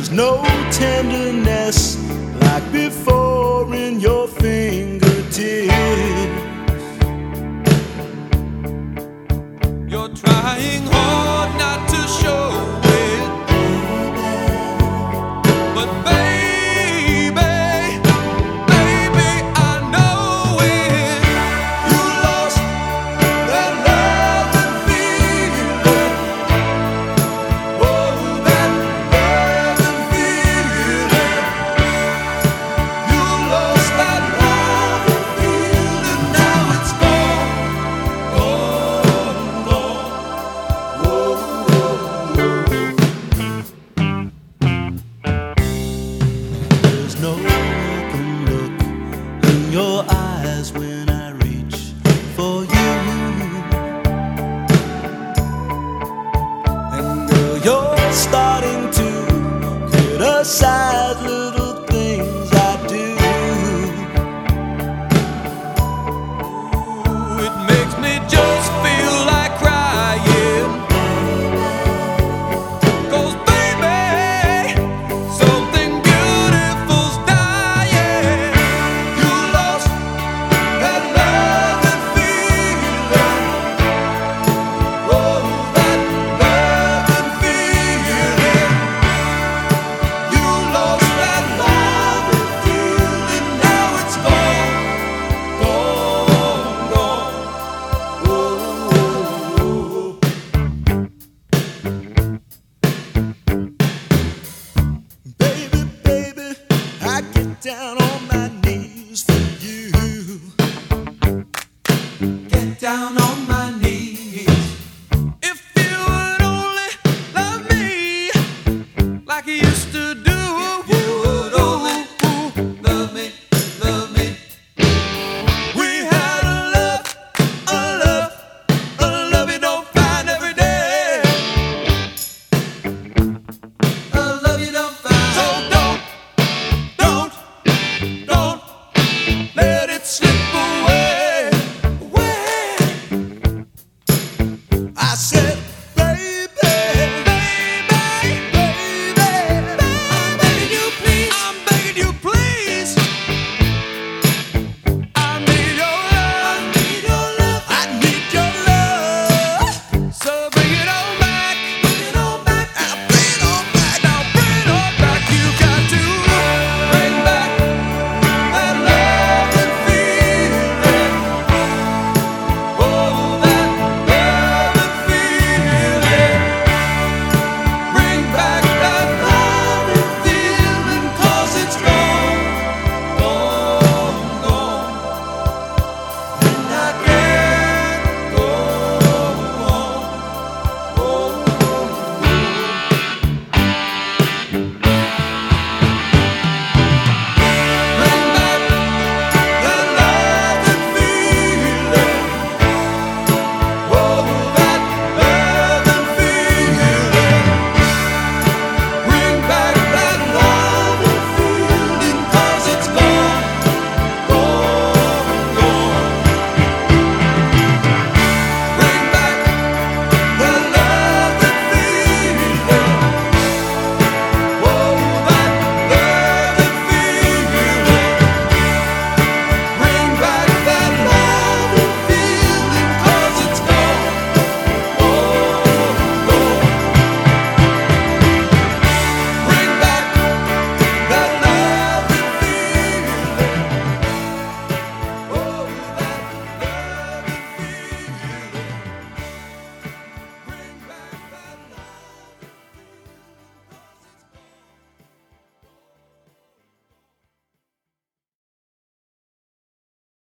There's no tenderness like before in your fingertips. You're trying hard not to show it, but baby, I know it. You lost that love and feeling. Oh, that love and feeling. You lost that love and feeling. Now it's gone, gone, gone. There's no welcome look in your eyes when I reach for you. And girl, your star